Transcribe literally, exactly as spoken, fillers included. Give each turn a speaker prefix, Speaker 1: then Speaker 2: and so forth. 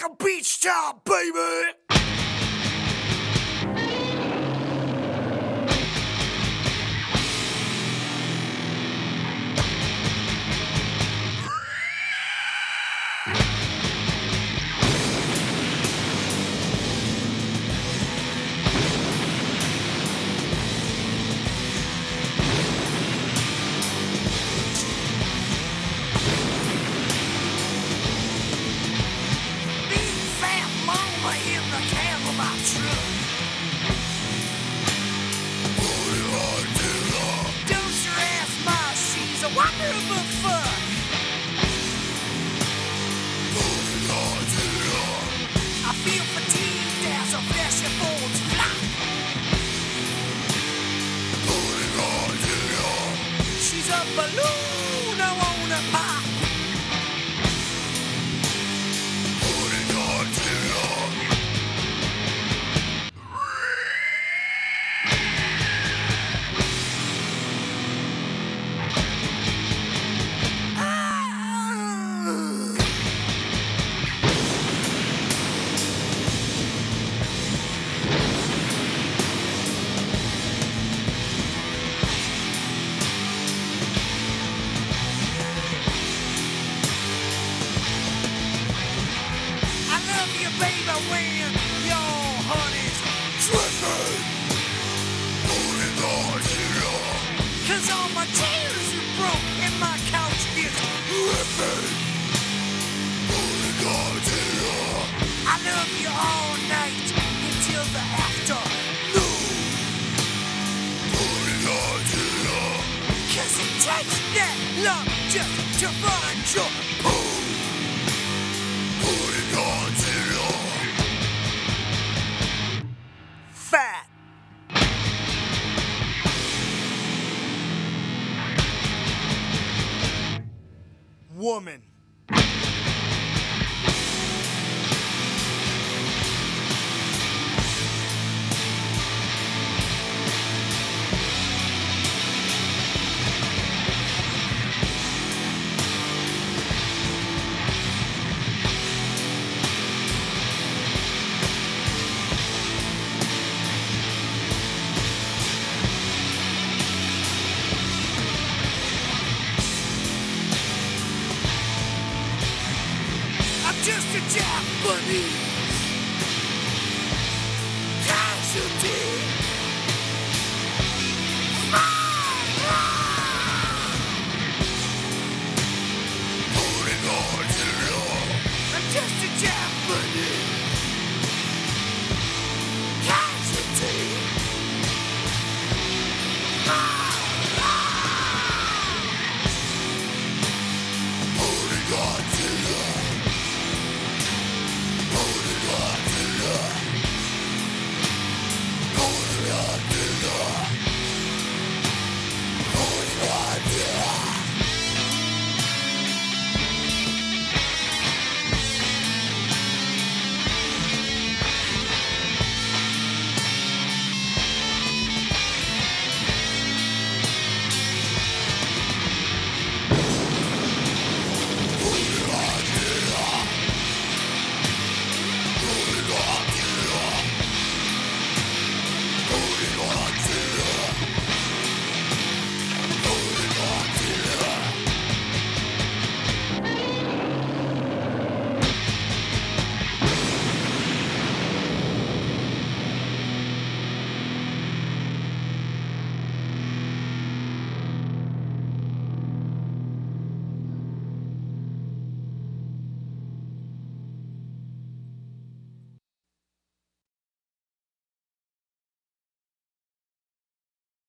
Speaker 1: a beach towel, baby. Wonderful fuck. I feel fatigued as a flesh folds flat. She's a balloon, I wanna pop. Baby, when your honey's dripping, holding on to you. Cause all my tears are broke and my couch is ripping, holding on to you. I love you all night until the afternoon, holding on to you. Cause it takes that long just to find your poo, holding on to you. Fat. Woman. Just a Japanese casualty. Holding on to you. I'm just a Japanese